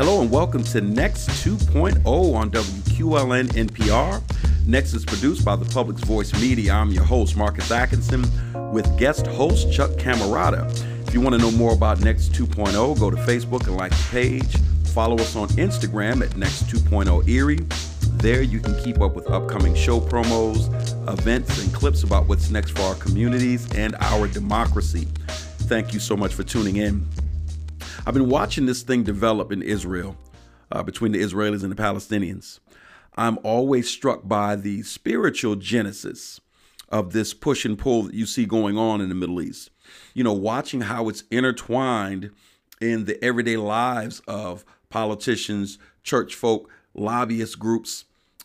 Hello and welcome to Next 2.0 on WQLN NPR. Next is produced by the Public's Voice Media. I'm your host, Marcus Atkinson, with guest host Chuck Camarata. If you want to know more about Next 2.0, go to Facebook and like the page. Follow us on Instagram at Next 2.0 Erie. There you can keep up with upcoming show promos, events, and clips about what's next for our communities and our democracy. Thank you so much for tuning in. I've been watching this thing develop in Israel, between the Israelis and the Palestinians. I'm always struck by the spiritual genesis of this push and pull that you see going on in the Middle East. You know, watching how it's intertwined in the everyday lives of politicians, church folk, lobbyist groups.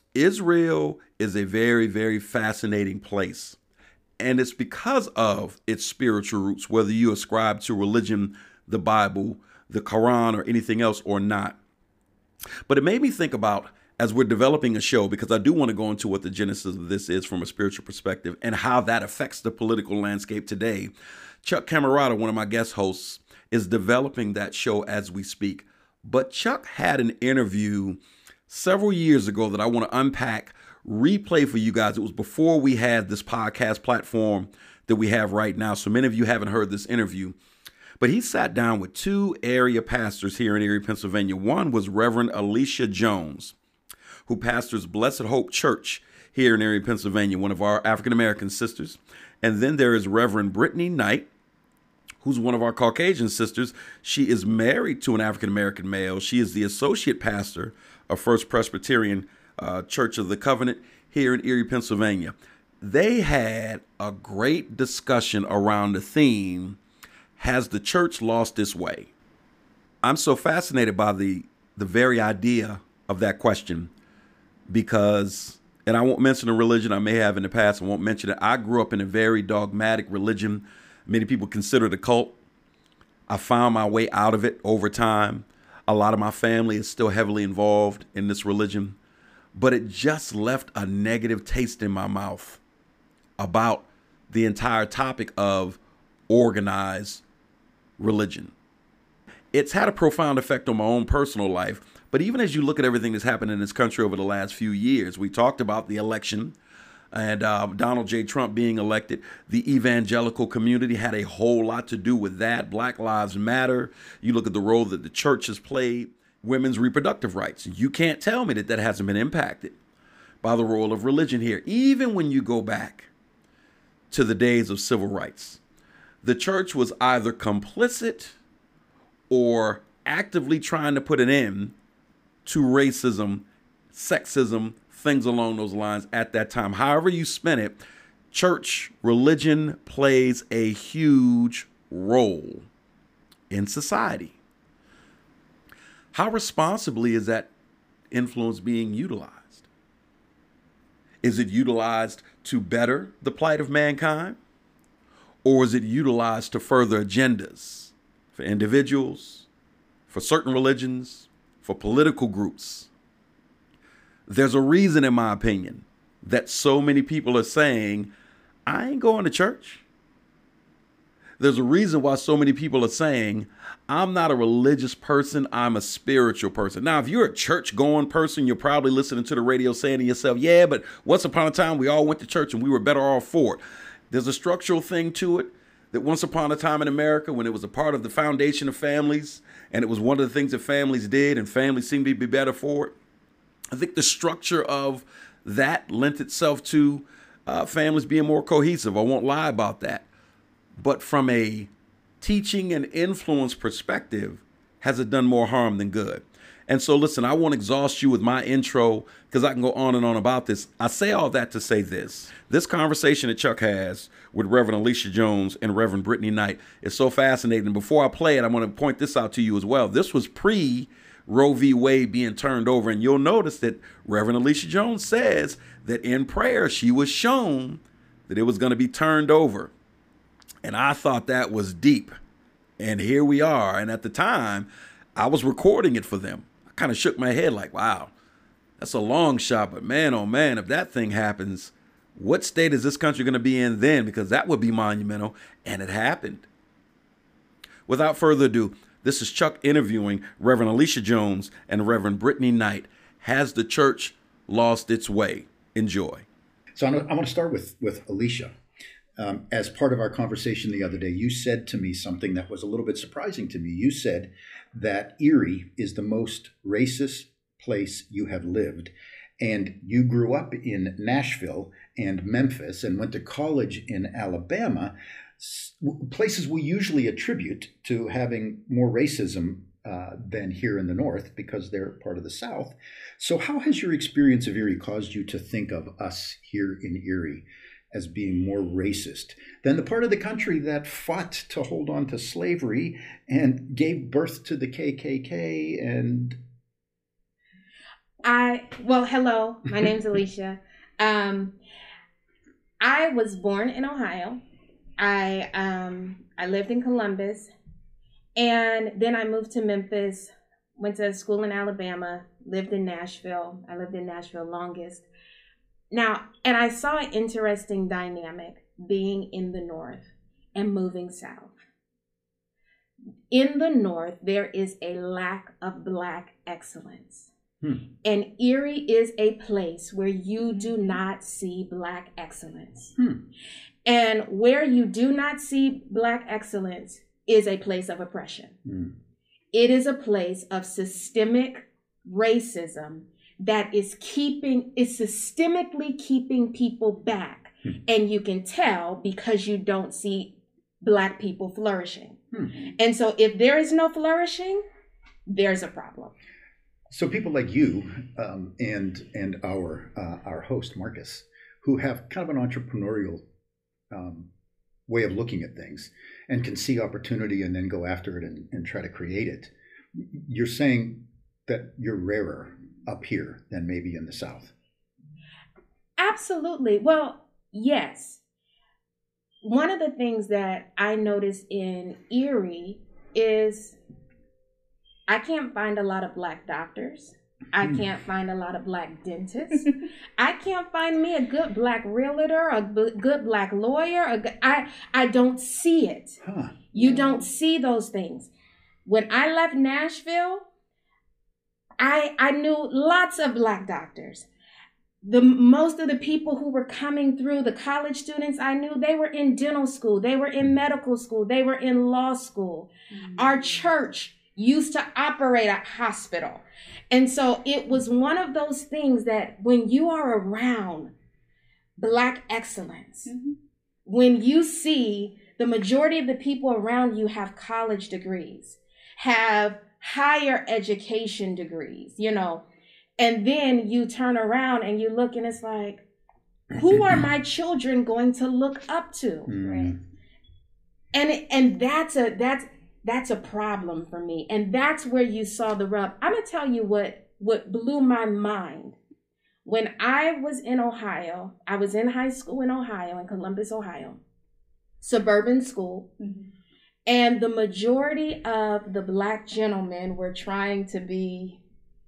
Israel is a very, very fascinating place. And it's because of its spiritual roots, whether you ascribe to religion, the Bible, the Quran, or anything else or not. But it made me think about, as we're developing a show, because I do want to go into what the genesis of this is from a spiritual perspective and how that affects the political landscape today. Chuck Camarata, one of my guest hosts, is developing that show as we speak. But Chuck had an interview several years ago that I want to unpack, replay for you guys. It was before we had this podcast platform that we have right now. So many of you haven't heard this interview. But he sat down with two area pastors here in Erie, Pennsylvania. One was Reverend Alicia Jones, who pastors Blessed Hope Church here in Erie, Pennsylvania, one of our African-American sisters. And then there is Reverend Brittany Knight, who's one of our Caucasian sisters. She is married to an African-American male. She is the associate pastor of First Presbyterian Church of the Covenant here in Erie, Pennsylvania. They had a great discussion around the theme, has the church lost its way? I'm so fascinated by the very idea of that question because, and I won't mention a religion I may have in the past, I won't mention it. I grew up in a very dogmatic religion. Many people consider it a cult. I found my way out of it over time. A lot of my family is still heavily involved in this religion, but it just left a negative taste in my mouth about the entire topic of organized religion. It's had a profound effect on my own personal life. But even as you look at everything that's happened in this country over the last few years, we talked about the election and Donald J. Trump being elected. The evangelical community had a whole lot to do with that. Black Lives Matter. You look at the role that the church has played, women's reproductive rights. You can't tell me that that hasn't been impacted by the role of religion here. Even when you go back to the days of civil rights, the church was either complicit or actively trying to put an end to racism, sexism, things along those lines at that time. However you spin it, church, religion plays a huge role in society. How responsibly is that influence being utilized? Is it utilized to better the plight of mankind? Or is it utilized to further agendas for individuals, for certain religions, for political groups? There's a reason, in my opinion, that so many people are saying, I ain't going to church. There's a reason why so many people are saying, I'm not a religious person, I'm a spiritual person. Now, if you're a church-going person, you're probably listening to the radio saying to yourself, yeah, but once upon a time, we all went to church and we were better off for it. There's a structural thing to it that once upon a time in America, when it was a part of the foundation of families, and it was one of the things that families did, and families seemed to be better for it, I think the structure of that lent itself to families being more cohesive. I won't lie about that. But from a teaching and influence perspective, has it done more harm than good? And so, listen, I won't exhaust you with my intro because I can go on and on about this. I say all that to say this. This conversation that Chuck has with Reverend Alicia Jones and Reverend Brittany Knight is so fascinating. Before I play it, I want to point this out to you as well. This was pre-Roe v. Wade being turned over. And you'll notice that Reverend Alicia Jones says that in prayer, she was shown that it was going to be turned over. And I thought that was deep. And here we are. And at the time, I was recording it for them. I kind of shook my head like, wow, that's a long shot. But man, oh man, if that thing happens, what state is this country going to be in then? Because that would be monumental. And it happened. Without further ado, This is Chuck interviewing Reverend Alicia Jones and Reverend Brittany Knight. Has the church lost its way? Enjoy. So I want to start with Alicia. As part of our conversation the other day, you said to me something that was a little bit surprising to me. You said that Erie is the most racist place you have lived. And you grew up in Nashville and Memphis and went to college in Alabama, places we usually attribute to having more racism than here in the North because they're part of the South. So how has your experience of Erie caused you to think of us here in Erie as being more racist than the part of the country that fought to hold on to slavery and gave birth to the KKK and... Hello, my name's Alicia. I was born in Ohio. I lived in Columbus, and then I moved to Memphis, went to school in Alabama, lived in Nashville. I lived in Nashville longest. Now, and I saw an interesting dynamic being in the North and moving South. In the North, there is a lack of Black excellence. And Erie is a place where you do not see Black excellence. And where you do not see Black excellence is a place of oppression. It is a place of systemic racism that is systemically keeping people back. And you can tell because you don't see Black people flourishing. And so if there is no flourishing, there's a problem. So people like you and our host, Marcus, who have kind of an entrepreneurial way of looking at things and can see opportunity and then go after it and try to create it. You're saying that you're rarer up here than maybe in the South. Absolutely. Well, yes. One of the things that I noticed in Erie is I can't find a lot of Black doctors. I can't find a lot of Black dentists. I can't find me a good Black realtor, a good Black lawyer. I don't see it. You don't see those things. When I left Nashville, I knew lots of Black doctors. Most of the people who were coming through, the college students I knew, they were in dental school, they were in medical school, they were in law school. Our church used to operate a hospital. And so it was one of those things that when you are around Black excellence, when you see the majority of the people around you have college degrees, have higher education degrees, and then you turn around and you look and it's like, who are my children going to look up to? Right? And that's a problem for me. And that's where you saw the rub. I'm going to tell you what blew my mind. When I was in Ohio, I was in high school in Ohio, in Columbus, Ohio, suburban school. And the majority of the Black gentlemen were trying to be,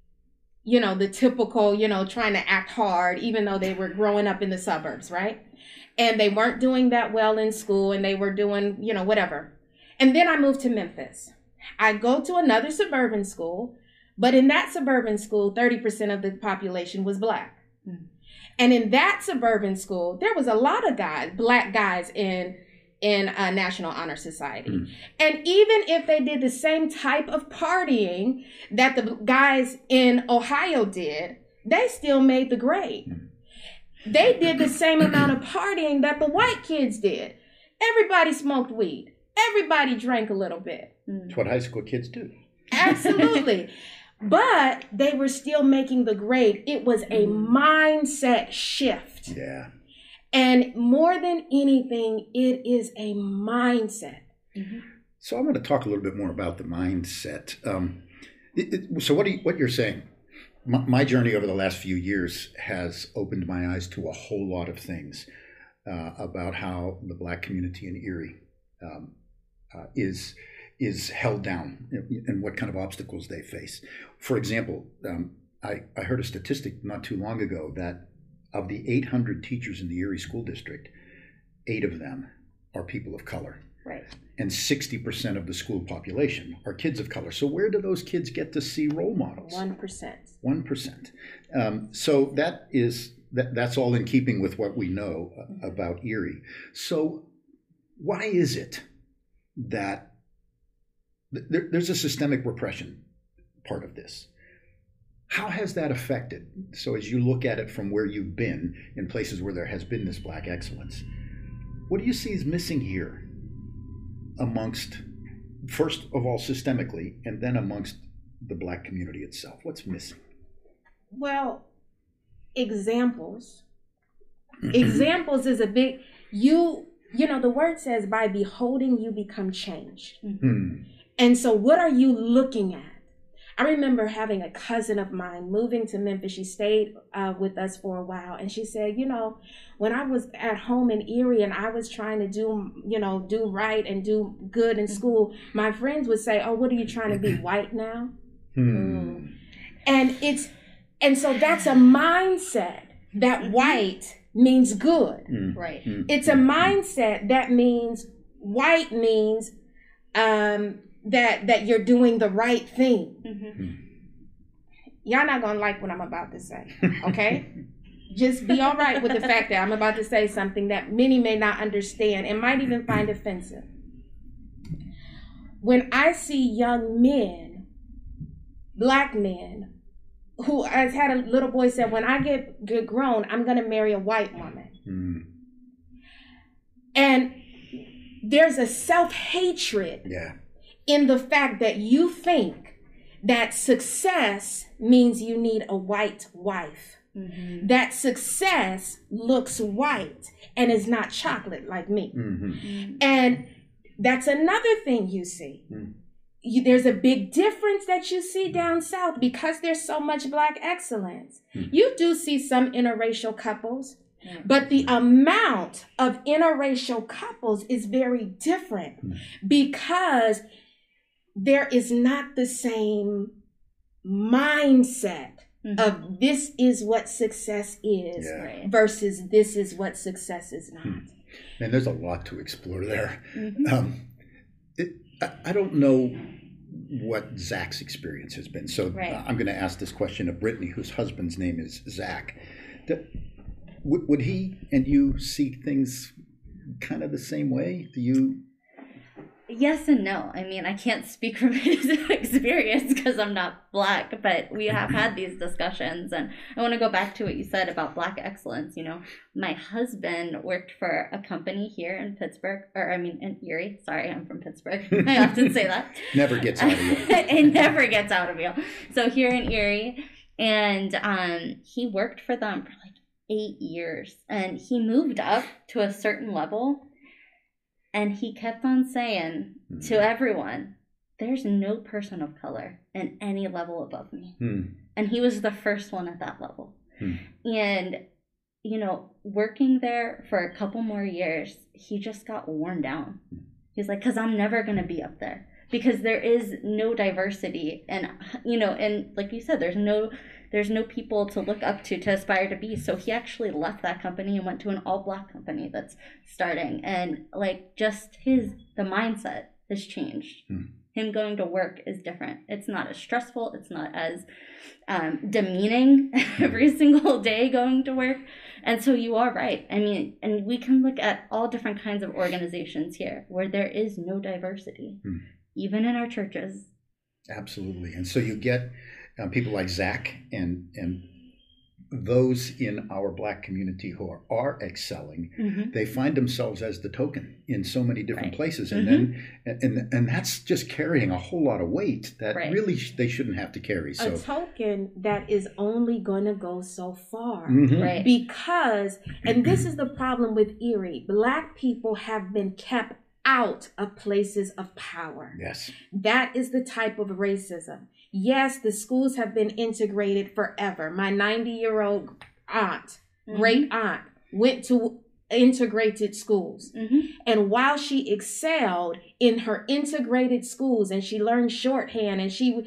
the typical, trying to act hard, even though they were growing up in the suburbs, right? And they weren't doing that well in school and they were doing, whatever. And then I moved to Memphis. I go to another suburban school, but in that suburban school, 30% of the population was Black. And in that suburban school, there was a lot of Black guys in National Honor Society. And even if they did the same type of partying that the guys in Ohio did, they still made the grade. They did the same amount of partying that the white kids did. Everybody smoked weed. Everybody drank a little bit. That's what high school kids do. Absolutely. But they were still making the grade. It was a mindset shift. Yeah. And more than anything, it is a mindset. So I want to talk a little bit more about the mindset. So what you're saying, my journey over the last few years has opened my eyes to a whole lot of things about how the Black community in Erie is held down and what kind of obstacles they face. For example, I heard a statistic not too long ago that of the 800 teachers in the Erie School District, 8 of them are people of color. Right. And 60% of the school population are kids of color. So where do those kids get to see role models? 1%. 1%. So that's all in keeping with what we know about Erie. So why is it that there's a systemic repression part of this? How has that affected? So as you look at it from where you've been in places where there has been this Black excellence, what do you see is missing here amongst, first of all, systemically, and then amongst the Black community itself? What's missing? Well, examples. Examples is a big, you know, the word says, by beholding you become changed. And so what are you looking at? I remember having a cousin of mine moving to Memphis. She stayed with us for a while. And she said, you know, when I was at home in Erie and I was trying to do right and do good in school, my friends would say, oh, what are you trying to be, white now? And so that's a mindset that white means good. Right. It's a mindset that means white means that you're doing the right thing. Y'all not gonna like what I'm about to say, okay? Just be all right with the fact that I'm about to say something that many may not understand and might even find offensive. When I see young men, Black men, who, as had a little boy said, when I get grown, I'm gonna marry a white woman. And there's a self-hatred in the fact that you think that success means you need a white wife. That success looks white and is not chocolate like me. And that's another thing you see. There's a big difference that you see down south because there's so much Black excellence. You do see some interracial couples, but the amount of interracial couples is very different because there is not the same mindset of this is what success is versus this is what success is not. Man, there's a lot to explore there. I don't know what Zach's experience has been. So I'm going to ask this question of Brittany, whose husband's name is Zach. Would he and you see things kind of the same way? Do you? Yes and no. I mean, I can't speak from his experience because I'm not Black, but we have had these discussions. And I want to go back to what you said about Black excellence. You know, my husband worked for a company here in Pittsburgh, in Erie. Sorry, I'm from Pittsburgh. I often say that. Never gets out of you. It never gets out of you. So here in Erie, and he worked for them for like 8 years, and he moved up to a certain level. And he kept on saying to everyone, there's no person of color in any level above me. And he was the first one at that level. And, you know, working there for a couple more years, he just got worn down. He's like, because I'm never going to be up there. Because there is no diversity. And, you know, and like you said, there's no people to look up to aspire to be. So he actually left that company and went to an all-Black company that's starting. And like just the mindset has changed. Him going to work is different. It's not as stressful. It's not as demeaning every single day going to work. And so you are right. I mean, and we can look at all different kinds of organizations here where there is no diversity, even in our churches. Absolutely. And so you get people like Zach and those in our Black community who are excelling, they find themselves as the token in so many different places. And then and that's just carrying a whole lot of weight that really they shouldn't have to carry. So a token that is only going to go so far. Because, and this is the problem with Erie, Black people have been kept out of places of power. Yes. That is the type of racism. Yes, the schools have been integrated forever. My 90-year-old aunt, great aunt, went to integrated schools. And while she excelled in her integrated schools and she learned shorthand and she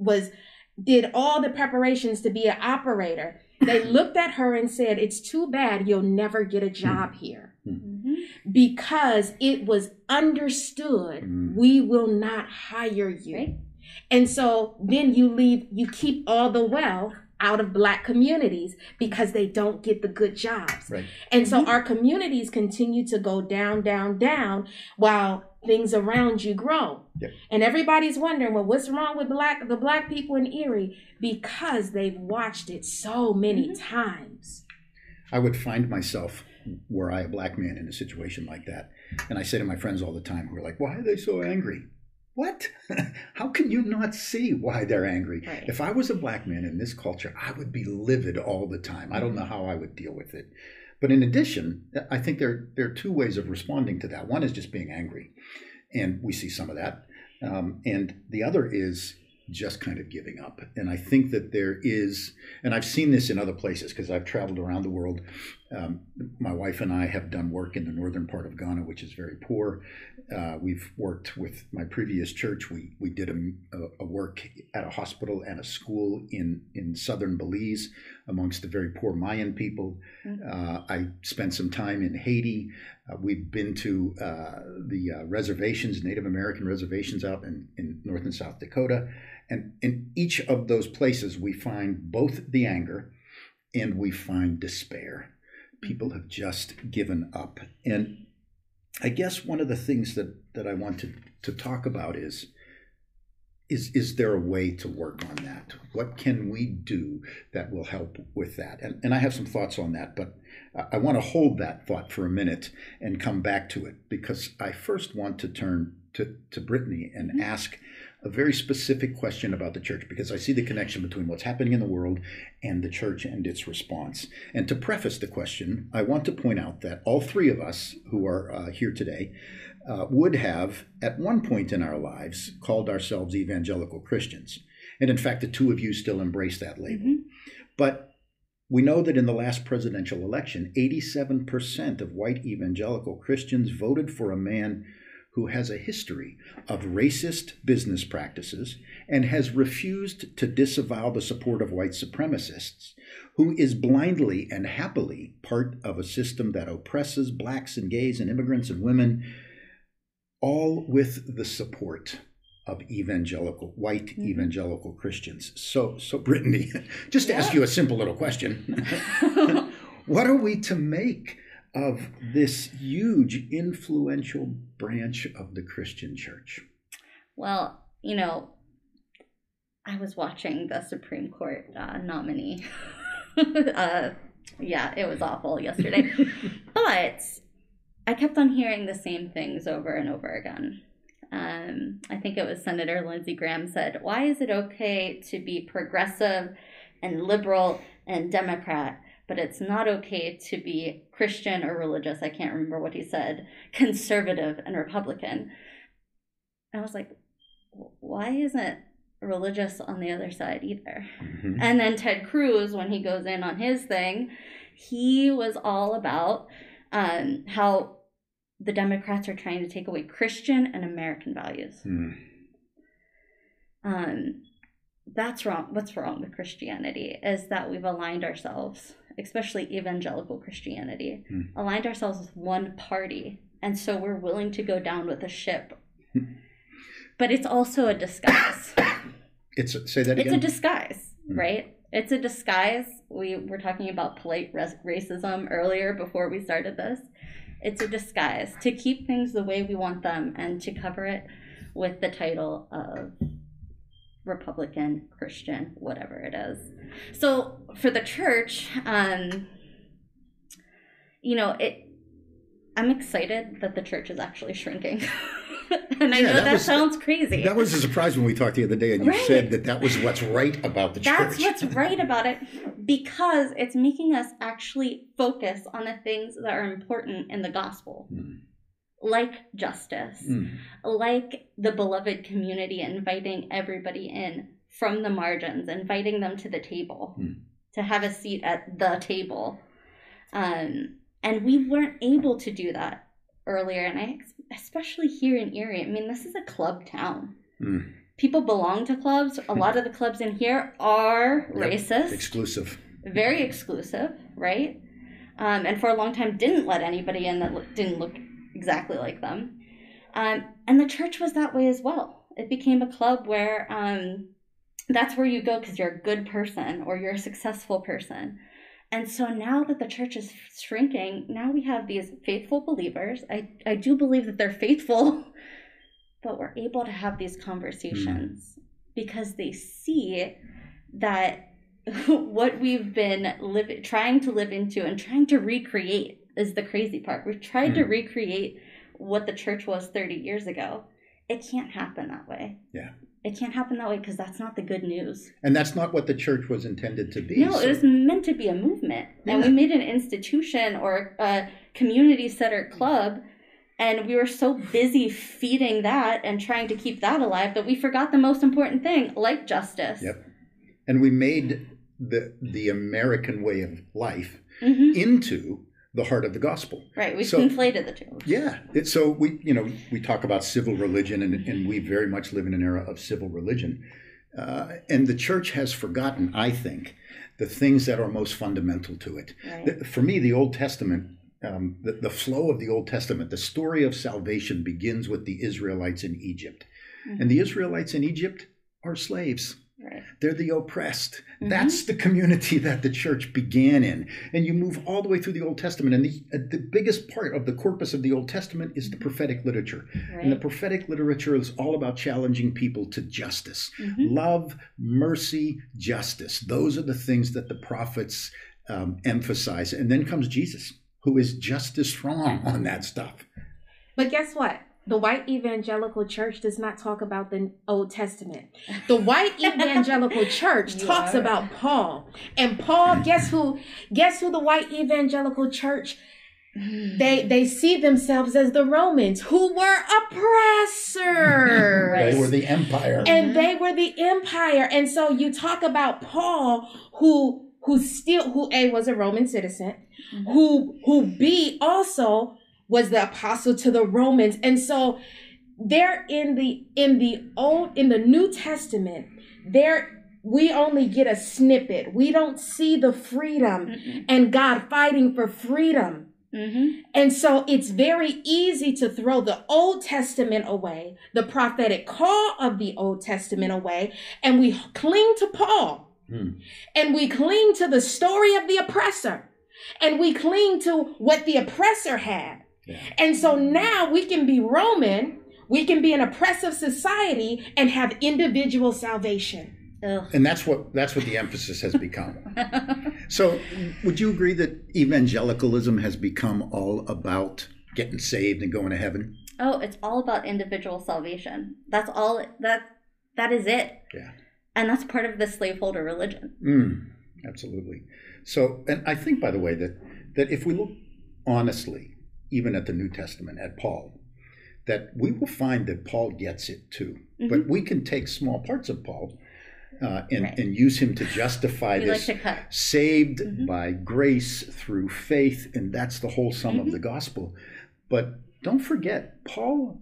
did all the preparations to be an operator, they looked at her and said, it's too bad you'll never get a job here. because it was understood we will not hire you. Right. And so then you keep all the wealth out of Black communities because they don't get the good jobs. Right. And so our communities continue to go down, down, down while things around you grow. Yep. And everybody's wondering, well, what's wrong with the Black people in Erie? Because they've watched it so many times. I would find myself, were I a Black man, in a situation like that. And I say to my friends all the time, who are like, why are they so angry? What? How can you not see why they're angry? Right. If I was a Black man in this culture, I would be livid all the time. I don't know how I would deal with it. But in addition, I think there are two ways of responding to that. One is just being angry, and we see some of that. And the other is just kind of giving up. And I think that there is, and I've seen this in other places because I've traveled around the world. My wife and I have done work in the northern part of Ghana, which is very poor. We've worked with my previous church. We did a work at a hospital and a school in southern Belize amongst the very poor Mayan people. I spent some time in Haiti. We've been to the reservations, Native American reservations out in North and South Dakota. And in each of those places, we find both the anger and we find despair. People have just given up. And I guess one of the things that I want to talk about is there a way to work on that? What can we do that will help with that? And I have some thoughts on that, but I want to hold that thought for a minute and come back to it, because I first want to turn to Brittany and ask a very specific question about the church, because I see the connection between what's happening in the world and the church and its response. And to preface the question, I want to point out that all three of us who are here today would have, at one point in our lives, called ourselves evangelical Christians. And in fact, the two of you still embrace that label. But we know that in the last presidential election, 87% of white evangelical Christians voted for a man who has a history of racist business practices and has refused to disavow the support of white supremacists, who is blindly and happily part of a system that oppresses Blacks and gays and immigrants and women, all with the support of white evangelical Christians. So Brittany, just to ask you a simple little question, what are we to make of this huge influential branch of the Christian church? Well, I was watching the Supreme Court nominee. Yeah, it was awful yesterday. But I kept on hearing the same things over and over again. I think it was Senator Lindsey Graham said, why is it okay to be progressive and liberal and Democrat, but it's not okay to be Christian or religious, I can't remember what he said, conservative and Republican? I was like, why isn't religious on the other side either? And then Ted Cruz, when he goes in on his thing, he was all about how the Democrats are trying to take away Christian and American values. That's wrong. What's wrong with Christianity is that we've aligned ourselves, especially evangelical Christianity, aligned ourselves with one party. And so we're willing to go down with the ship. But it's also a disguise. Say that again? It's a disguise, right? It's a disguise. We were talking about polite racism earlier before we started this. It's a disguise to keep things the way we want them and to cover it with the title of Republican, Christian, whatever it is. So for the church, I'm excited that the church is actually shrinking. And I know that sounds crazy. That was a surprise when we talked the other day and you said that was what's right about the church. That's what's right about it, because it's making us actually focus on the things that are important in the gospel. Like justice, like the beloved community, inviting everybody in from the margins, inviting them to the table, to have a seat at the table. And we weren't able to do that earlier, and especially here in Erie. I mean, this is a club town. People belong to clubs. A lot of the clubs in here are racist. Exclusive. Very exclusive, right? and for a long time didn't let anybody in that didn't look exactly like them. And the church was that way as well. It became a club where that's where you go because you're a good person or you're a successful person. And so now that the church is shrinking, now we have these faithful believers. I do believe that they're faithful, but we're able to have these conversations because they see that what we've been trying to live into and trying to recreate is the crazy part. We've tried to recreate what the church was 30 years ago. It can't happen that way. Yeah. It can't happen that way because that's not the good news. And that's not what the church was intended to be. No, so. It was meant to be a movement. Yeah. And we made an institution or a community-centered club, and we were so busy feeding that and trying to keep that alive that we forgot the most important thing, like justice. Yep. And we made the American way of life into the heart of the gospel. Right. We conflated the two. Yeah. So we talk about civil religion, and we very much live in an era of civil religion. And the church has forgotten, I think, the things that are most fundamental to it. Right. For me, the Old Testament, the flow of the Old Testament, the story of salvation begins with the Israelites in Egypt. And the Israelites in Egypt are slaves. Right. They're the oppressed. That's the community that the church began in. And you move all the way through the Old Testament. And the biggest part of the corpus of the Old Testament is the prophetic literature. Right. And the prophetic literature is all about challenging people to justice. Love, mercy, justice. Those are the things that the prophets emphasize. And then comes Jesus, who is just as strong on that stuff. But guess what? The white evangelical church does not talk about the Old Testament. The white evangelical church talks about Paul. And Paul, guess who the white evangelical church, they see themselves as the Romans, who were oppressors. They were the empire. And they were the empire. And so you talk about Paul, who A, was a Roman citizen, who B, also was the apostle to the Romans. And so there in the New Testament, we only get a snippet. We don't see the freedom and God fighting for freedom. And so it's very easy to throw the Old Testament away, the prophetic call of the Old Testament away, and we cling to Paul. And we cling to the story of the oppressor. And we cling to what the oppressor had. Yeah. And so now we can be Roman, we can be an oppressive society and have individual salvation. Ugh. And that's what the emphasis has become. So would you agree that evangelicalism has become all about getting saved and going to heaven? Oh, it's all about individual salvation. That's all, that is it. Yeah. And that's part of the slaveholder religion. Absolutely. So, and I think, by the way, that if we look honestly, even at the New Testament, at Paul, that we will find that Paul gets it too. But we can take small parts of Paul and use him to justify this saved by grace through faith, and that's the whole sum of the gospel. But don't forget, Paul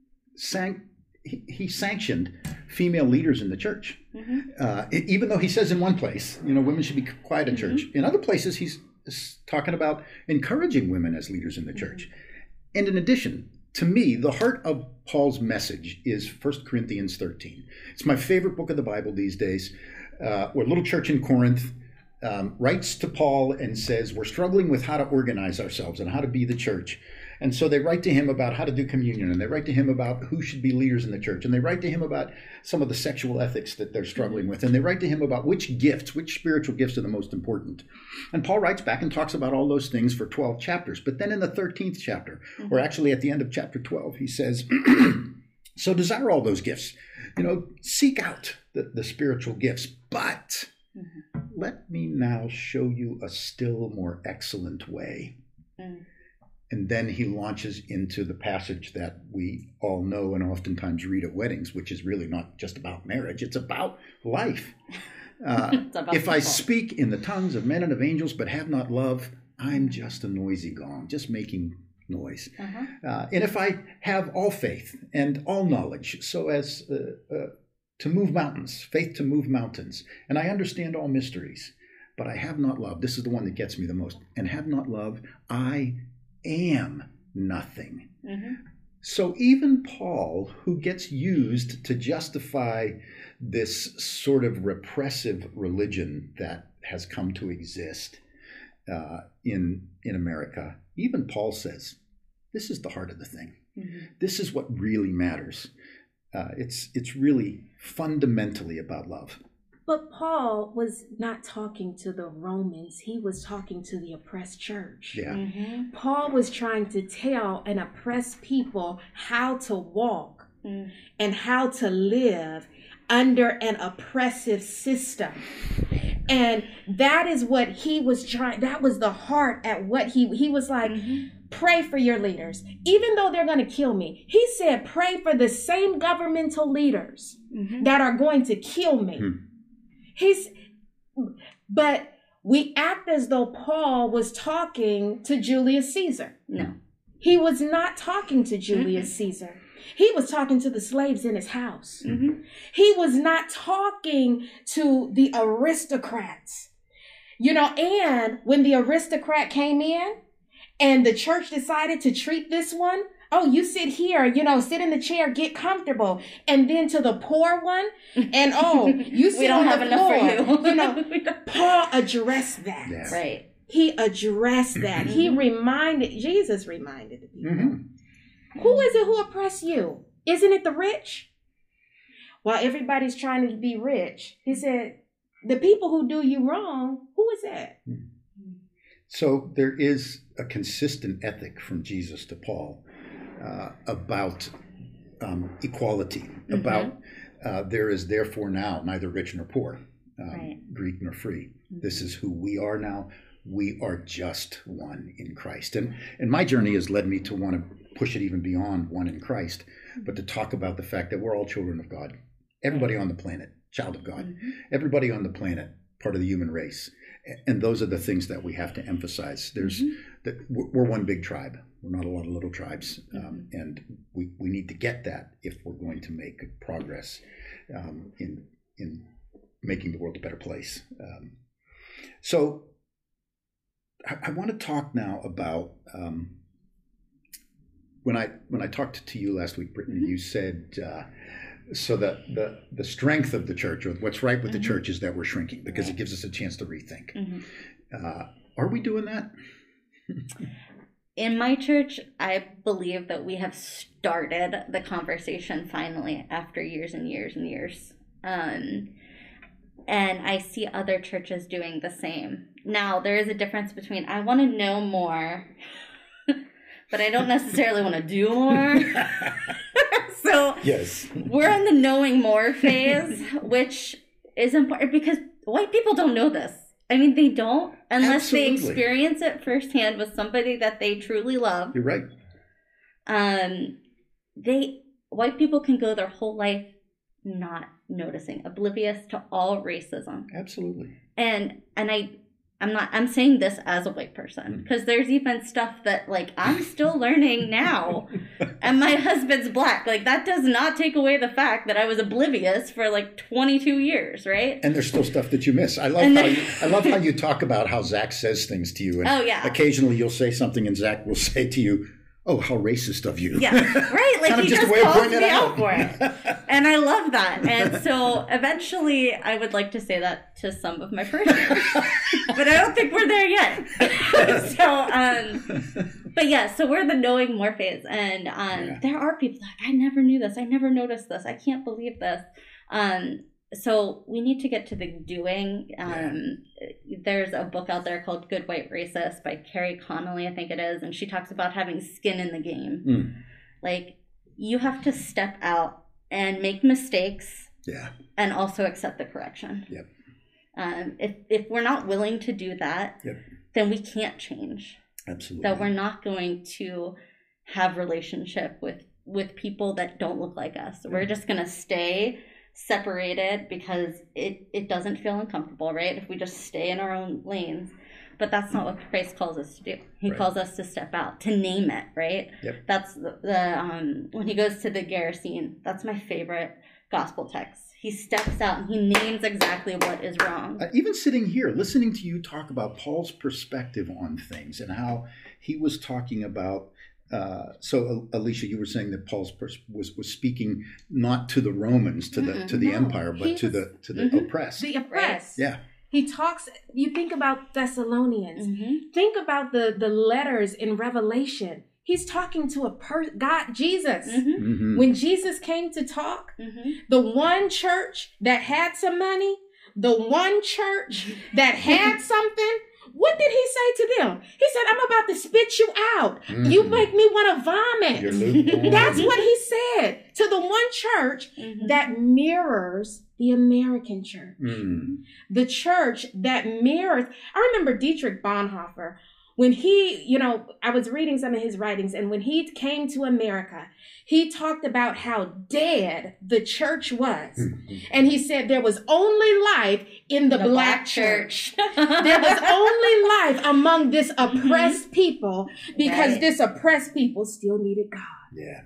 he sanctioned female leaders in the church. Even though he says in one place, women should be quiet in church. In other places, he's talking about encouraging women as leaders in the church. And in addition, to me, the heart of Paul's message is 1 Corinthians 13. It's my favorite book of the Bible these days, where a little church in Corinth writes to Paul and says, we're struggling with how to organize ourselves and how to be the church. And so they write to him about how to do communion, and they write to him about who should be leaders in the church, and they write to him about some of the sexual ethics that they're struggling with, and they write to him about which spiritual gifts are the most important. And Paul writes back and talks about all those things for 12 chapters. But then in the 13th chapter, or actually at the end of chapter 12, he says, so desire all those gifts, seek out the spiritual gifts, but let me now show you a still more excellent way. And then he launches into the passage that we all know and oftentimes read at weddings, which is really not just about marriage. It's about life. If I speak in the tongues of men and of angels, but have not love, I'm just a noisy gong, just making noise. And if I have all faith and all knowledge, so as to move mountains, faith to move mountains, and I understand all mysteries, but I have not love. This is the one that gets me the most. And have not love, I am nothing. Mm-hmm. So even Paul, who gets used to justify this sort of repressive religion that has come to exist in America, even Paul says, this is the heart of the thing. Mm-hmm. This is what really matters. It's really fundamentally about love. But Paul was not talking to the Romans. He was talking to the oppressed church. Yeah. Mm-hmm. Paul was trying to tell an oppressed people how to walk and how to live under an oppressive system. And that is what he was trying. That was the heart at what he was like, pray for your leaders. Even though they're going to kill me, he said, pray for the same governmental leaders that are going to kill me. But we act as though Paul was talking to Julius Caesar. No. He was not talking to Julius Caesar. He was talking to the slaves in his house. He was not talking to the aristocrats. And when the aristocrat came in and the church decided to treat this one, oh, you sit here, sit in the chair, get comfortable. And then to the poor one, and you sit on the floor. We don't have enough for you. Paul addressed that. Yeah. Right. He addressed that. Jesus reminded the people. Who is it who oppressed you? Isn't it the rich? While everybody's trying to be rich, he said, the people who do you wrong, who is that? So there is a consistent ethic from Jesus to Paul about equality, about there is therefore now neither rich nor poor, Greek nor free. This is who we are now. We are just one in Christ. And my journey has led me to want to push it even beyond one in Christ, but to talk about the fact that we're all children of God. Everybody on the planet, child of God. Everybody on the planet, part of the human race. And those are the things that we have to emphasize. We're one big tribe. We're not a lot of little tribes. And we need to get that if we're going to make progress in making the world a better place. So I want to talk now about when I talked to you last week, Brittany, you said so that the strength of the church, or what's right with the church, is that we're shrinking because it gives us a chance to rethink. Are we doing that? In my church, I believe that we have started the conversation finally after years and years and years. And I see other churches doing the same. Now, there is a difference between I want to know more, but I don't necessarily want to do more. So yes, we're in the knowing more phase, which is important because white people don't know this. I mean, they don't unless they experience it firsthand with somebody that they truly love. You're right. White people can go their whole life not noticing, oblivious to all racism. Absolutely. And I'm saying this as a white person because there's even stuff that I'm still learning now, and my husband's black. That does not take away the fact that I was oblivious for 22 years, right? And there's still stuff that you miss. I love how you talk about how Zach says things to you. And occasionally you'll say something and Zach will say to you, oh, how racist of you. Yeah, right. He just calls me out for it. And I love that. And so eventually I would like to say that to some of my parishioners. But I don't think we're there yet. So we're in the knowing more phase. And there are people like, I never knew this. I never noticed this. I can't believe this. So we need to get to the doing. There's a book out there called Good White Racist by Carrie Connolly, I think it is. And she talks about having skin in the game. You have to step out and make mistakes and also accept the correction. If we're not willing to do that, then we can't change. Absolutely. That we're not going to have relationship with people that don't look like us. We're just going to stay separated because it doesn't feel uncomfortable, right? If we just stay in our own lanes. But that's not what Christ calls us to do. He calls us to step out, to name it, right? That's the when he goes to the Gerasene, that's my favorite gospel texts. He steps out and he names exactly what is wrong. Even sitting here, listening to you talk about Paul's perspective on things and how he was talking about. So, Alicia, you were saying that Paul was speaking not to the Romans, to the empire, but to the oppressed. The oppressed. Yeah. He talks. You think about Thessalonians. Think about the letters in Revelation. He's talking to God, Jesus. When Jesus came to talk, the one church that had some money, the one church that had something, what did he say to them? He said, I'm about to spit you out. You make me want to vomit. You're lukewarm. That's what he said to the one church that mirrors the American church. The church that mirrors. I remember Dietrich Bonhoeffer. When he, I was reading some of his writings, and when he came to America, he talked about how dead the church was. And he said there was only life in the black church. There was only life among this oppressed people because this oppressed people still needed God. Yeah.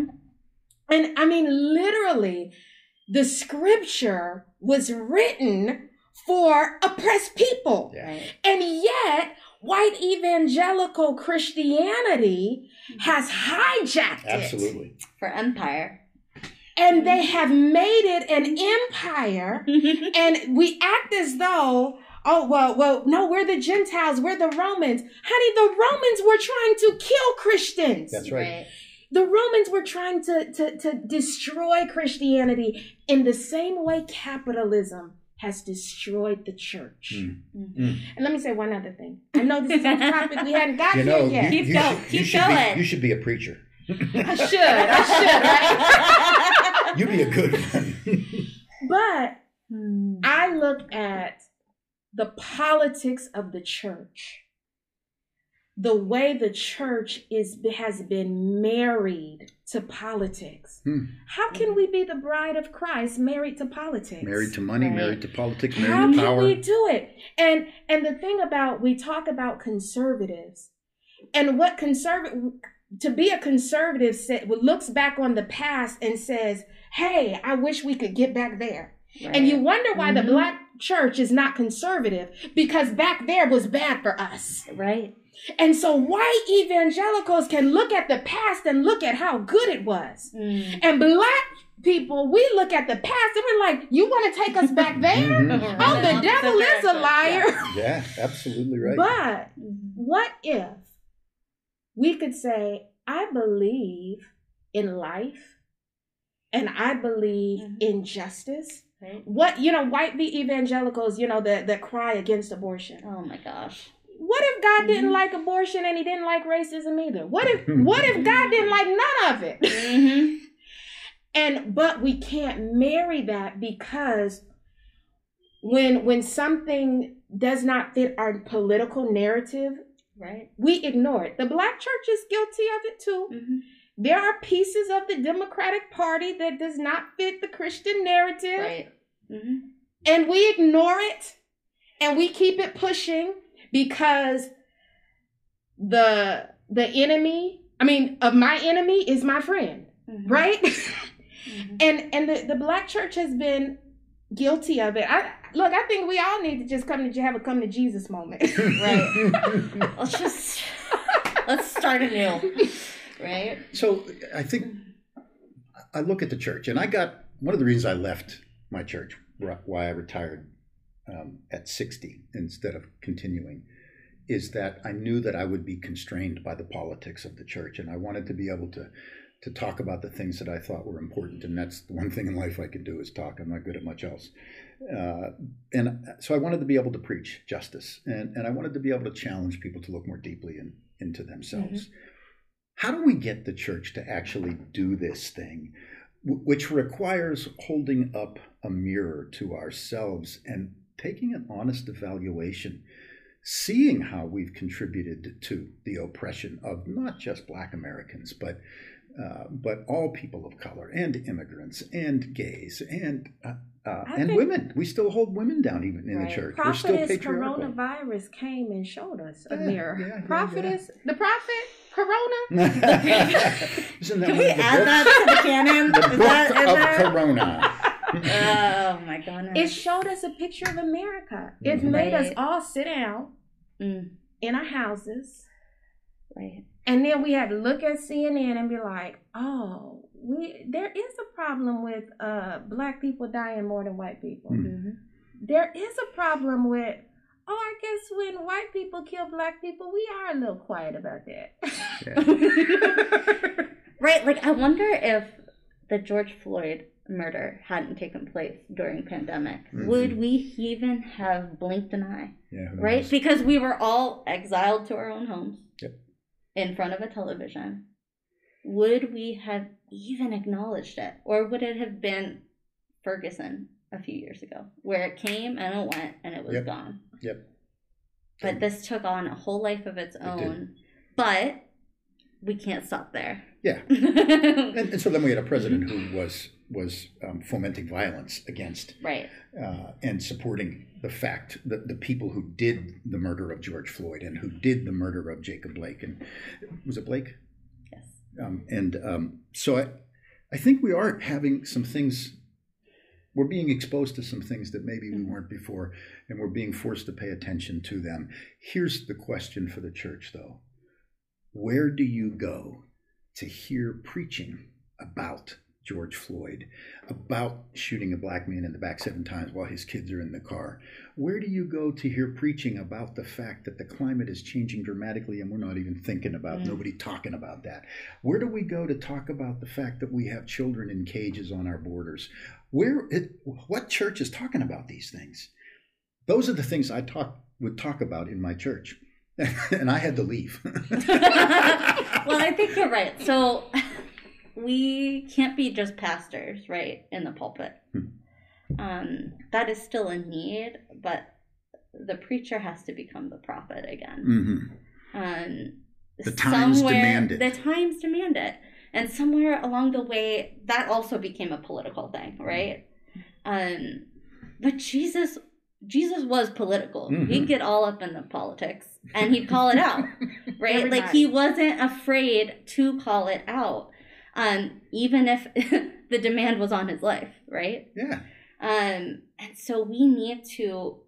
And I mean, literally, the scripture was written for oppressed people. Yeah. And yet, white evangelical Christianity has hijacked it. Absolutely. For empire. And they have made it an empire. And we act as though, no, we're the Gentiles, we're the Romans. Honey, the Romans were trying to kill Christians. That's right. The Romans were trying to destroy Christianity in the same way capitalism has destroyed the church. And let me say one other thing. I know this is a topic we hadn't got here yet. Keep going. You should be a preacher. I should, right? You'd be a good one. But I look at the politics of the church, the way the church has been married to politics. How can we be the bride of Christ married to politics? Married to money, married to politics, married How to power. How can we do it? And the thing about, we talk about conservatives, and what to be a conservative looks back on the past and says, hey, I wish we could get back there. Right. And you wonder why the black church is not conservative, because back there was bad for us. Right. And so white evangelicals can look at the past and look at how good it was. And black people, we look at the past and we're like, you want to take us back there? Oh, the devil is a liar. Yeah, absolutely right. But what if we could say, I believe in life and I believe in justice? What, white evangelicals, that cry against abortion. Oh my gosh. What if God didn't like abortion and he didn't like racism either? What if God didn't like none of it? But we can't marry that, because when something does not fit our political narrative, right, we ignore it. The black church is guilty of it too. There are pieces of the Democratic Party that does not fit the Christian narrative. Right. And we ignore it and we keep it pushing, because the enemy, of my enemy is my friend, right? And the black church has been guilty of it. I think we all need to just have a come to Jesus moment. Right. Let's start anew. Right. So I think I look at the church, and one of the reasons I left my church, why I retired at 60 instead of continuing, is that I knew that I would be constrained by the politics of the church, and I wanted to be able to talk about the things that I thought were important. And that's the one thing in life I can do, is talk. I'm not good at much else. And so I wanted to be able to preach justice, and I wanted to be able to challenge people to look more deeply into themselves. How do we get the church to actually do this thing, which requires holding up a mirror to ourselves and taking an honest evaluation, seeing how we've contributed to the oppression of not just Black Americans, but all people of color and immigrants and gays and women. We still hold women down even in the church. We're still patriarchal. Coronavirus came and showed us a mirror. The prophet, Corona. Isn't that Can we add that to the canon? Corona. Oh my goodness. It showed us a picture of America. It made us all sit down in our houses. Right. And then we had to look at CNN and be like, oh, there is a problem with black people dying more than white people. Mm-hmm. There is a problem with, I guess when white people kill black people, we are a little quiet about that. Yeah. Right. Like, I wonder if the George Floyd murder hadn't taken place during pandemic, would we even have blinked an eye? Yeah, right? Knows? Because we were all exiled to our own homes. Yep. In front of a television. Would we have even acknowledged it? Or would it have been Ferguson a few years ago, where it came and it went and it was gone? Yep. But this took on a whole life of its own. But we can't stop there. Yeah. and so then we had a president who was fomenting violence against and supporting the fact that the people who did the murder of George Floyd and who did the murder of Jacob Blake. And was it Blake? Yes. So I think we are having some things, we're being exposed to some things that maybe we weren't before, and we're being forced to pay attention to them. Here's the question for the church, though. Where do you go to hear preaching about George Floyd, about shooting a black man in the back 7 times while his kids are in the car? Where do you go to hear preaching about the fact that the climate is changing dramatically and we're not even thinking about, nobody talking about that? Where do we go to talk about the fact that we have children in cages on our borders? What church is talking about these things? Those are the things I would talk about in my church. And I had to leave. Well, I think you're right. So we can't be just pastors, right, in the pulpit. That is still a need, but the preacher has to become the prophet again. The times demand it. The times demand it. And somewhere along the way, that also became a political thing, right? But Jesus was political. He'd get all up in the politics and he'd call it out, right? Everybody. Like, he wasn't afraid to call it out, even if the demand was on his life, right? Yeah. And so we need to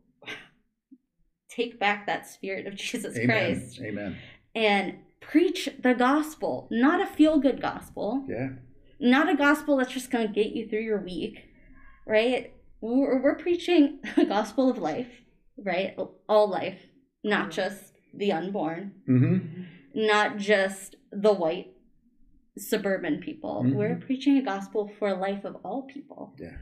take back that spirit of Jesus Christ. Amen. And preach the gospel, not a feel-good gospel. Yeah. Not a gospel that's just going to get you through your week, right? We're preaching the gospel of life, right? All life, not just the unborn, not just the white suburban people. We're preaching a gospel for a life of all people. Yeah.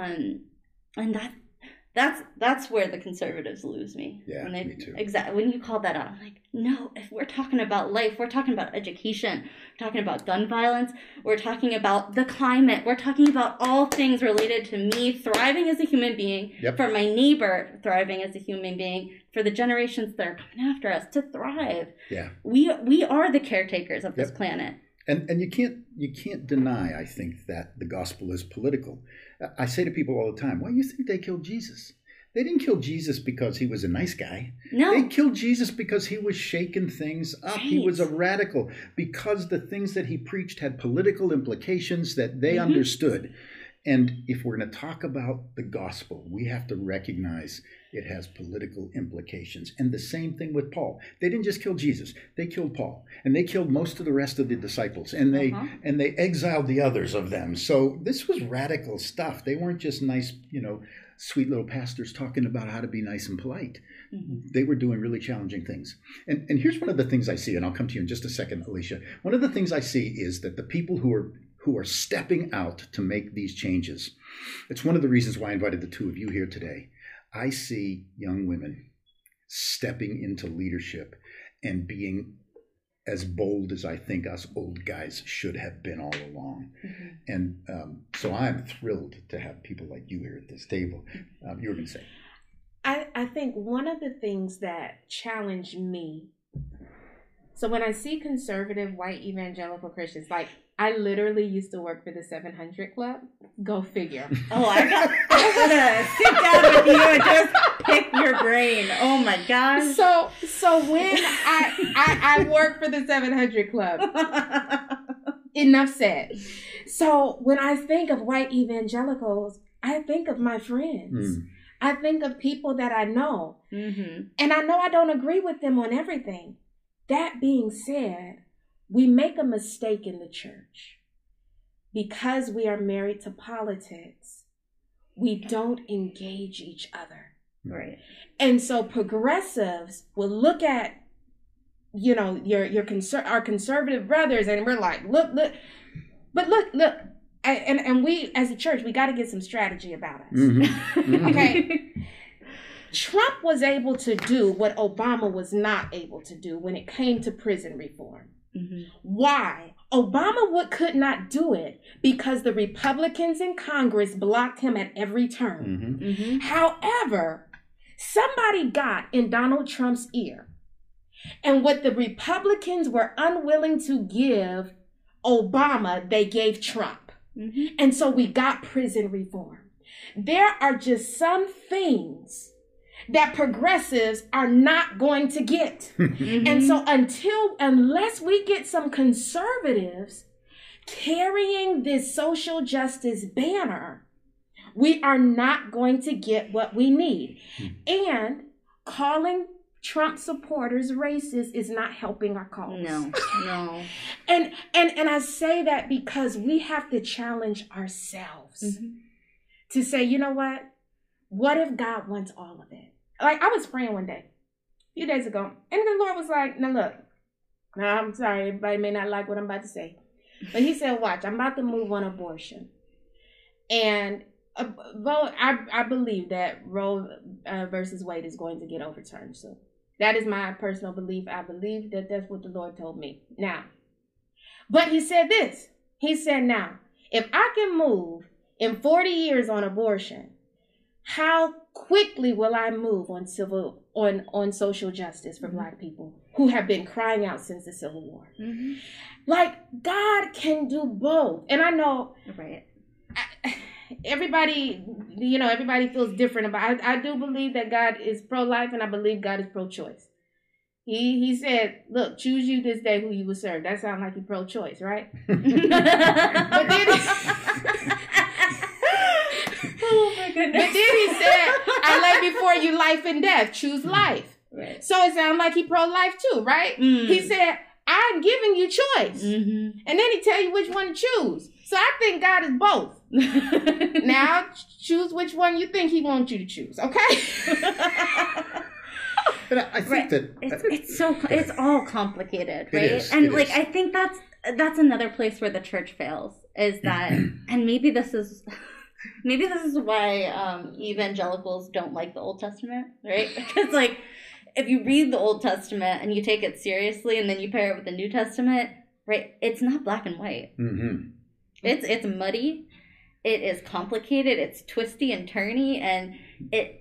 And that's where the conservatives lose me. Yeah, me too. Exactly. When you call that out, I'm like, no, if we're talking about life, we're talking about education, we're talking about gun violence, we're talking about the climate, we're talking about all things related to me thriving as a human being, for my neighbor thriving as a human being, for the generations that are coming after us to thrive. Yeah. We are the caretakers of this planet. And you can't deny, I think, that the gospel is political. I say to people all the time, why do you think they killed Jesus? They didn't kill Jesus because he was a nice guy. No. They killed Jesus because he was shaking things up. Right. He was a radical, because the things that he preached had political implications that they understood. And if we're going to talk about the gospel, we have to recognize it has political implications. And the same thing with Paul. They didn't just kill Jesus. They killed Paul. And they killed most of the rest of the disciples. And they exiled the others of them. So this was radical stuff. They weren't just nice, sweet little pastors talking about how to be nice and polite. They were doing really challenging things. And here's one of the things I see, and I'll come to you in just a second, Alicia. One of the things I see is that the people who are stepping out to make these changes, it's one of the reasons why I invited the two of you here today. I see young women stepping into leadership and being as bold as I think us old guys should have been all along. And so I'm thrilled to have people like you here at this table. You were going to say? I think one of the things that challenged me, so when I see conservative white evangelical Christians, like, I literally used to work for the 700 Club. Go figure. Oh, I gotta sit down with you and just pick your brain. Oh my gosh. So when I worked for the 700 Club, Enough said. So when I think of white evangelicals, I think of my friends. I think of people that I know. And I know I don't agree with them on everything. That being said, we make a mistake in the church. Because we are married to politics, we don't engage each other. Right. And so progressives will look at, you know, our conservative brothers, and we're like, look, and we as a church, we got to get some strategy about us. Okay. Trump was able to do what Obama was not able to do when it came to prison reform. Why? Obama could not do it because the Republicans in Congress blocked him at every turn. However, somebody got in Donald Trump's ear. And what the Republicans were unwilling to give Obama, they gave Trump. And so we got prison reform. There are just some things that progressives are not going to get. And so unless we get some conservatives carrying this social justice banner, we are not going to get what we need. And calling Trump supporters racist is not helping our cause. No. And I say that because we have to challenge ourselves to say, you know what if God wants all of it? Like, I was praying one day, a few days ago, and the Lord was like, now look, I'm sorry, everybody may not like what I'm about to say, but he said, watch, I'm about to move on abortion. And I believe that Roe versus Wade is going to get overturned soon. That is my personal belief. I believe that that's what the Lord told me. Now, but he said this. He said, now, if I can move in 40 years on abortion, how quickly will I move on social justice for Black people who have been crying out since the Civil War? Like, God can do both. And I know, right? Everybody feels different about it. I do believe that God is pro-life, and I believe God is pro-choice. He said, look, choose you this day who you will serve. That sounds like he's pro-choice, right? But then, oh my goodness. But then he said, I lay before you life and death. Choose life. Right. So it sounds like he pro-life too, right? He said, I'm giving you choice. And then he tell you which one to choose. So I think God is both. Now choose which one you think he wants you to choose, okay? But I think that it's all complicated, right? I think that's another place where the church fails, is that, and maybe this is why evangelicals don't like the Old Testament, right? Because if you read the Old Testament and you take it seriously, and then you pair it with the New Testament, right? It's not black and white. It's muddy. It is complicated. It's twisty and turny, and it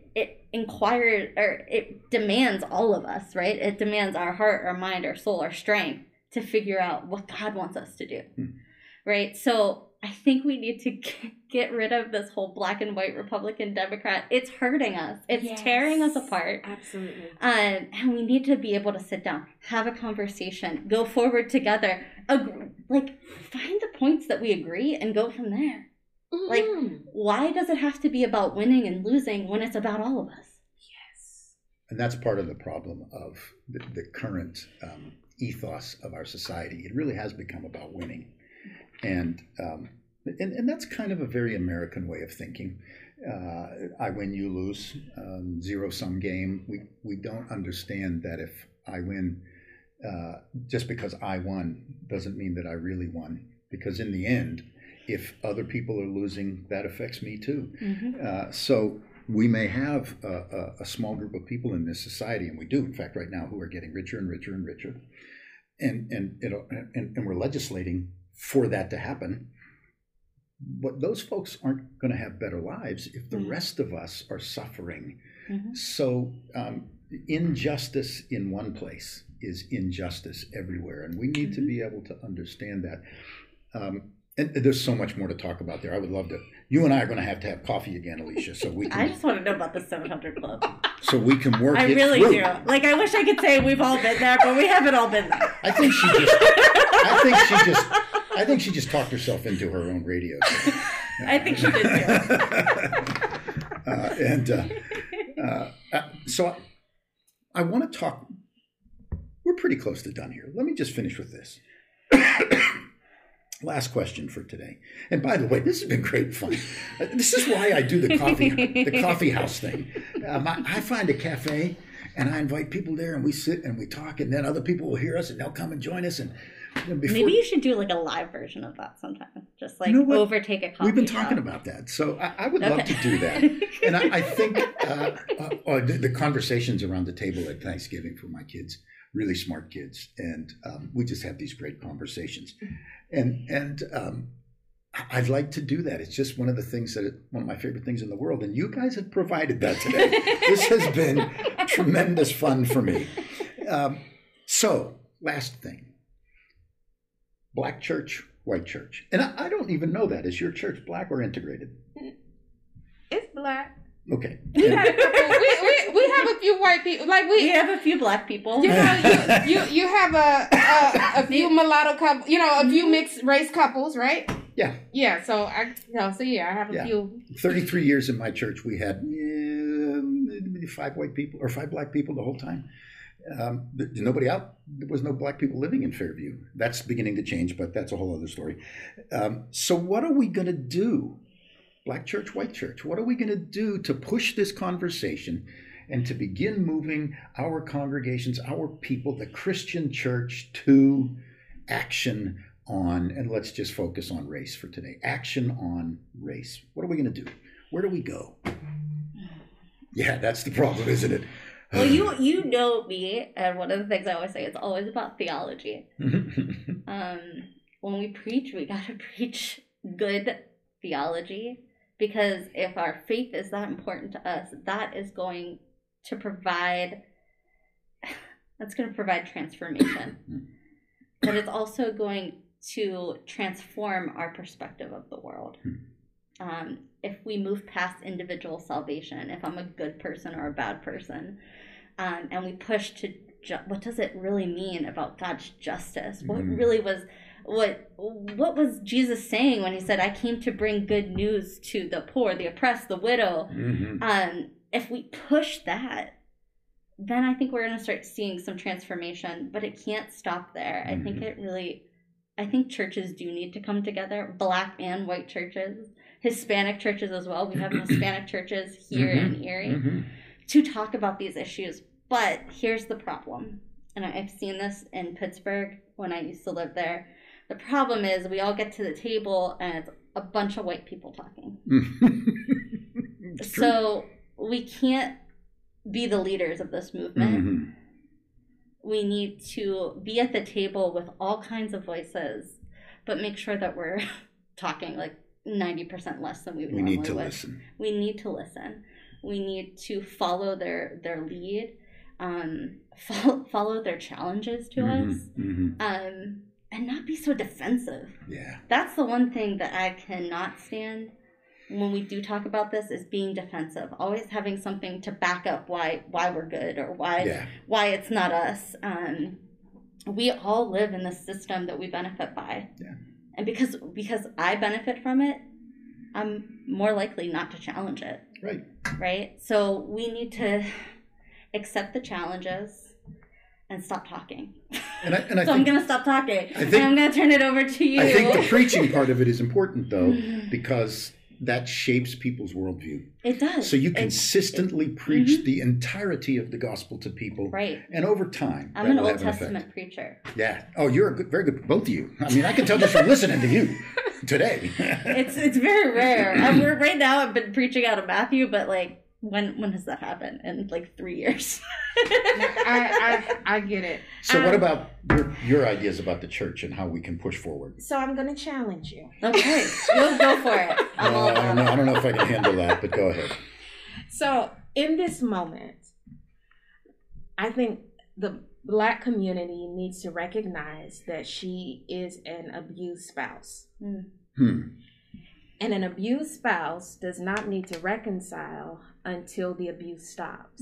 demands all of us, right? It demands our heart, our mind, our soul, our strength to figure out what God wants us to do, right? So I think we need to get rid of this whole black and white Republican Democrat. It's hurting us. It's tearing us apart. Absolutely. And we need to be able to sit down, have a conversation, go forward together, find the points that we agree and go from there. Why does it have to be about winning and losing when it's about all of us? Yes. And that's part of the problem of the current ethos of our society. It really has become about winning. And that's kind of a very American way of thinking. I win, you lose, zero-sum game. We don't understand that if I win, just because I won doesn't mean that I really won. Because in the end, if other people are losing, that affects me too. So we may have a small group of people in this society, and we do, in fact, right now, who are getting richer and richer and richer. And we're legislating for that to happen. But those folks aren't going to have better lives if the rest of us are suffering. So injustice in one place is injustice everywhere. And we need to be able to understand that. And there's so much more to talk about there. I would love to. You and I are going to have coffee again, Alicia, so we can. I just want to know about the 700 Club. So we can work. I really do. I wish I could say we've all been there, but we haven't all been there. I I think she just talked herself into her own radio show. I think she did too. So I want to talk. We're pretty close to done here. Let me just finish with this. Last question for today. And by the way, this has been great fun. This is why I do the coffee house thing. I find a cafe and I invite people there and we sit and we talk, and then other people will hear us and they'll come and join us. And maybe you should do like a live version of that sometime. Just like overtake a coffee. We've been talking about that. So I would love to do that. And I think the conversations around the table at Thanksgiving for my kids, really smart kids. And we just have these great conversations. And I'd like to do that. It's just one of the things one of my favorite things in the world. And you guys have provided that today. This has been tremendous fun for me. So last thing. Black church, white church. And I don't even know that. Is your church black or integrated? It's black. Okay. We have a couple. We have a few white people. Like we have a few black people. You know, you have a few mulatto couple. You know, a few mixed race couples, right? Yeah. Yeah. So I have a few. 33 years in my church, we had 5 white people or 5 black people the whole time. Nobody out. There was no black people living in Fairview. That's beginning to change, but that's a whole other story. So what are we going to do? Black church, white church. What are we going to do to push this conversation and to begin moving our congregations, our people, the Christian church to action on, and let's just focus on race for today. Action on race. What are we going to do? Where do we go? Yeah, that's the problem, isn't it? Well, you know me, and one of the things I always say, it's always about theology. When we preach, we got to preach good theology, because if our faith is that important to us, that is going to provide transformation. But it's also going to transform our perspective of the world. If we move past individual salvation, if I'm a good person or a bad person, and we push to what does it really mean about God's justice? What really was what was Jesus saying when he said, "I came to bring good news to the poor, the oppressed, the widow"? If we push that, then I think we're going to start seeing some transformation. But it can't stop there. I think churches do need to come together, black and white churches. Hispanic churches as well. We have Hispanic churches here in Erie to talk about these issues. But here's the problem. And I've seen this in Pittsburgh when I used to live there. The problem is we all get to the table and it's a bunch of white people talking. So we can't be the leaders of this movement. We need to be at the table with all kinds of voices, but make sure that we're talking like 90% less than we would normally would. We need to listen. We need to follow their lead, follow their challenges to us, and not be so defensive. Yeah, that's the one thing that I cannot stand when we do talk about this, is being defensive. Always having something to back up why we're good or why it's not us. We all live in the system that we benefit by. Yeah. And because I benefit from it, I'm more likely not to challenge it. Right. Right? So we need to accept the challenges and stop talking. And I think, I'm going to stop talking. And I'm going to turn it over to you. I think the preaching part of it is important, though, because that shapes people's worldview. It does. So you consistently preach the entirety of the gospel to people. Right. And over time, I'm an Old Testament preacher. Yeah. Oh, you're very good. Both of you. I mean, I can tell just from listening to you today. It's very rare. Right now I've been preaching out of Matthew, but like, when has that happened? In like 3 years. I get it. So what about your ideas about the church and how we can push forward? So I'm going to challenge you. Okay, you'll go for it. I don't know if I can handle that, but go ahead. So in this moment, I think the Black community needs to recognize that she is an abused spouse. And an abused spouse does not need to reconcile until the abuse stops.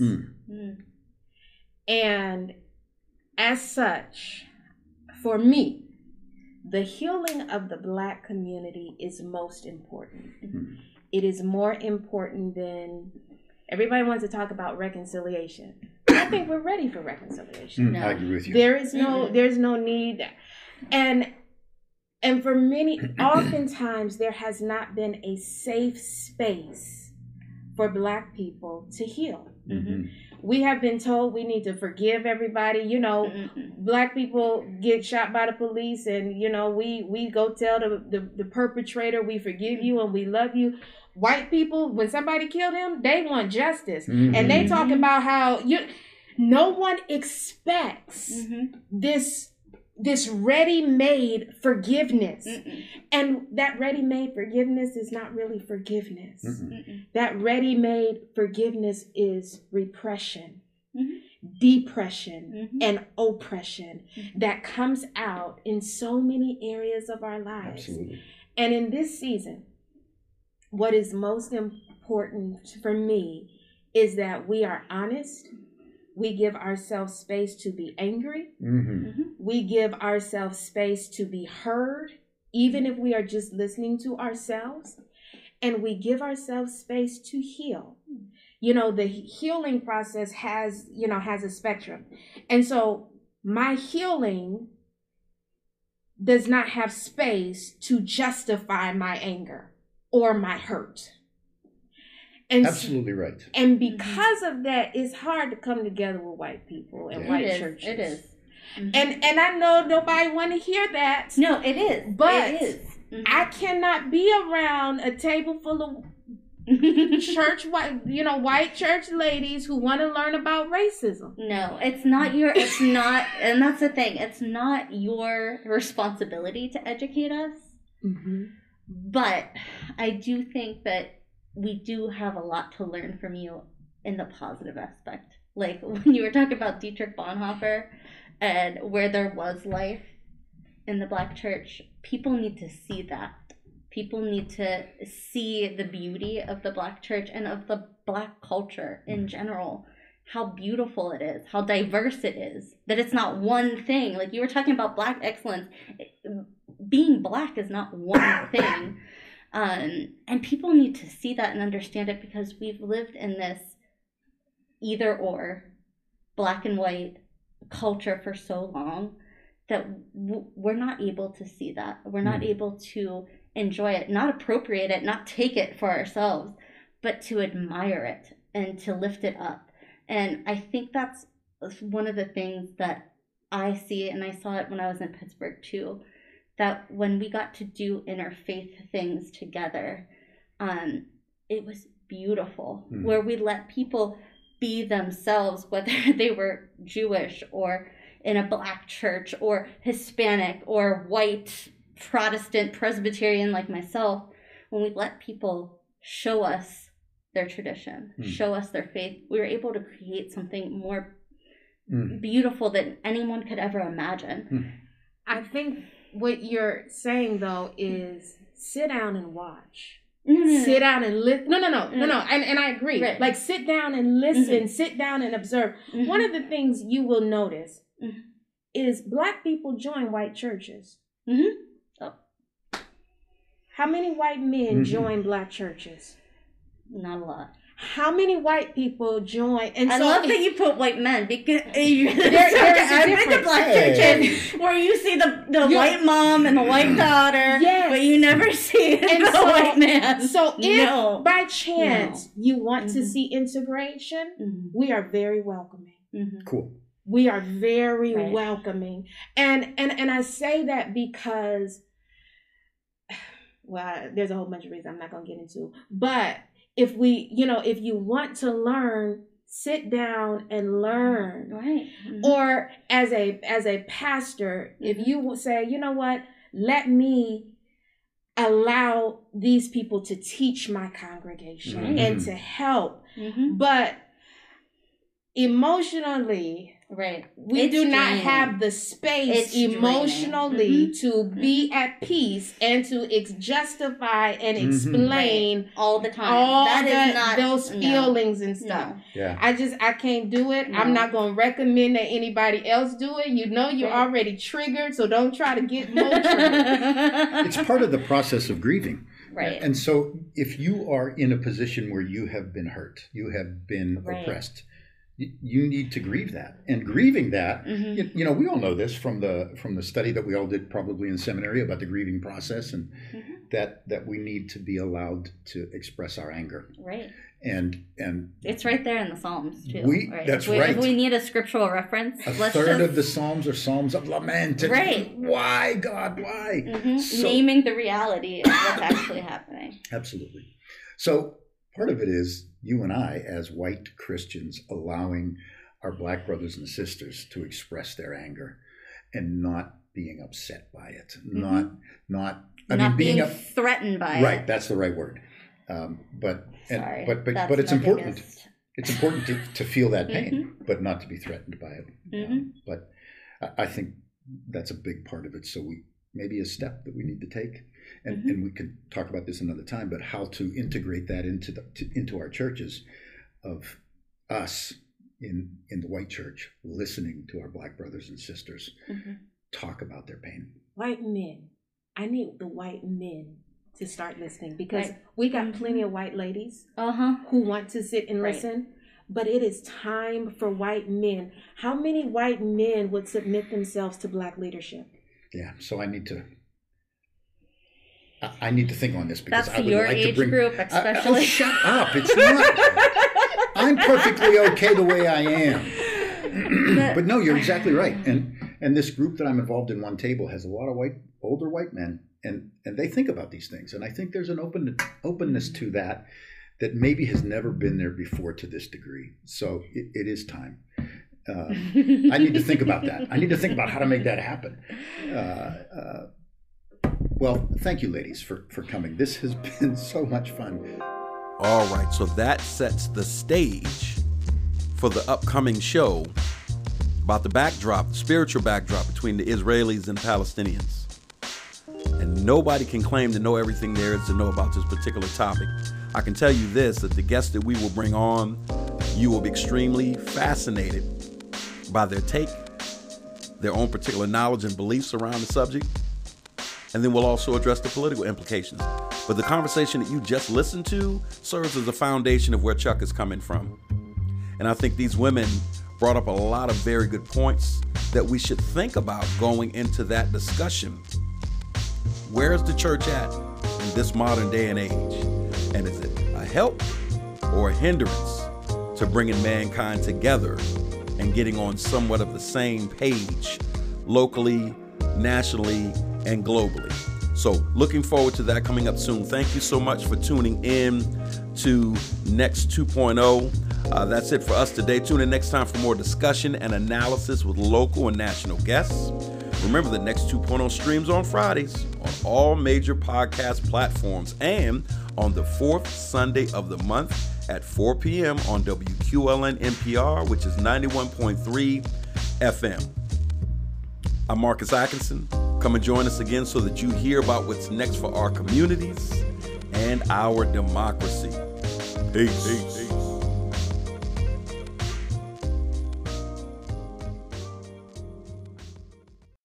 And as such, for me, the healing of the Black community is most important. Mm-hmm. It is more important than everybody wants to talk about reconciliation. I think we're ready for reconciliation. I agree with you. There's no need, and for many, oftentimes there has not been a safe space for Black people to heal. Mm-hmm. We have been told we need to forgive everybody. You know, Black people get shot by the police, and you know we go tell the perpetrator we forgive you and we love you. White people, when somebody killed him, they want justice, and they talk about how no one expects this ready-made forgiveness. And that ready-made forgiveness is not really forgiveness. That ready-made forgiveness is repression, depression, and oppression that comes out in so many areas of our lives. Absolutely. And in this season, what is most important for me is that we are honest. We give ourselves space to be angry. We give ourselves space to be heard, even if we are just listening to ourselves. And we give ourselves space to heal. You know, the healing process has a spectrum. And so my healing does not have space to justify my anger or my hurt. And absolutely right. And because of that, it's hard to come together with white people and white churches. It is. And I know nobody want to hear that. No, it is. But it is. I cannot be around a table full of white church ladies who want to learn about racism. No, and that's the thing. It's not your responsibility to educate us. But I do think that we do have a lot to learn from you in the positive aspect. Like when you were talking about Dietrich Bonhoeffer and where there was life in the Black church, people need to see that. People need to see the beauty of the Black church and of the Black culture in general. How beautiful it is, how diverse it is, that it's not one thing. Like you were talking about Black excellence. Being Black is not one thing. And people need to see that and understand it, because we've lived in this either or, black and white culture for so long that we're not able to see that. We're not able to enjoy it, not appropriate it, not take it for ourselves, but to admire it and to lift it up. And I think that's one of the things that I see, and I saw it when I was in Pittsburgh too, that when we got to do interfaith things together, it was beautiful, where we let people be themselves, whether they were Jewish or in a Black church or Hispanic or white, Protestant, Presbyterian like myself. When we let people show us their tradition, show us their faith, we were able to create something more beautiful than anyone could ever imagine. I think what you're saying though is sit down and watch. Sit down and listen. No. And I agree. Right. Like sit down and listen. Sit down and observe. One of the things you will notice is Black people join white churches. Oh. How many white men join Black churches? Not a lot. How many white people join? And I love that you put white men, because I've been to Black churches where you see the white mom and the white daughter, but you never see the white man. So if by chance you want to see integration, we are very welcoming. Cool. We are very welcoming. And I say that because, well, there's a whole bunch of reasons I'm not going to get into, but if you want to learn, sit down and learn. Right. Or as a pastor, if you will say, you know what, let me allow these people to teach my congregation and to help. But emotionally, Right. We It's do not draining. have the space It's draining. emotionally Mhm. to be at peace and to justify and explain Right. All the time. all That is not those no. feelings and stuff. No. Yeah. I can't do it. No. I'm not going to recommend that anybody else do it. You know you're Right. already triggered, so don't try to get more triggered. It's part of the process of grieving. Right. And so if you are in a position where you have been hurt, you have been Right. oppressed, you need to grieve that. And grieving that, Mhm. you know, we all know this from the study that we all did probably in seminary about the grieving process, and Mhm. that we need to be allowed to express our anger. Right. And It's right there in the Psalms too. That's If we, right. If we need a scriptural reference, a let's third just of the Psalms are Psalms of lament. And Right. why, God, why? So- naming the reality of what's actually happening. Absolutely. So part of it is you and I, as white Christians, allowing our black brothers and sisters to express their anger and not being upset by it, not Not being threatened by right. it. That's the right word. But Sorry, but it's my important. biggest- It's important to feel that pain, but not to be threatened by it. Mhm. But I think that's a big part of it. So maybe a step that we need to take, and we could talk about this another time. But how to integrate that into our churches, of us in the white church listening to our black brothers and sisters talk about their pain. White men. I need the white men to start listening, because Right. we got plenty of white ladies Uh-huh. who want to sit and Right. listen, but it is time for white men. How many white men would submit themselves to black leadership? Yeah. So I need to think on this, because That's I would your like to age bring. group, especially. Shut up! It's not. I'm perfectly okay the way I am. But no, you're exactly right. And this group that I'm involved in, One Table, has a lot of older white men, and they think about these things. And I think there's an openness to that maybe has never been there before to this degree. So it is time. I need to think about that. I need to think about how to make that happen. Well, thank you, ladies, for coming. This has been so much fun. All right, so that sets the stage for the upcoming show about the spiritual backdrop between the Israelis and Palestinians. And nobody can claim to know everything there is to know about this particular topic. I can tell you this, that the guests that we will bring on, you will be extremely fascinated by their take, their own particular knowledge and beliefs around the subject. And then we'll also address the political implications. But the conversation that you just listened to serves as a foundation of where Chuck is coming from. And I think these women brought up a lot of very good points that we should think about going into that discussion. Where is the church at in this modern day and age? And is it a help or a hindrance to bringing mankind together and getting on somewhat of the same page locally, nationally, and globally? So looking forward to that coming up soon. Thank you so much for tuning in to Next 2.0. That's it for us today. Tune in next time for more discussion and analysis with local and national guests. Remember, the Next 2.0 streams on Fridays on all major podcast platforms and on the fourth Sunday of the month at 4 p.m. on WQLN NPR, which is 91.3 FM. I'm Marcus Atkinson. Come and join us again so that you hear about what's next for our communities and our democracy. Peace.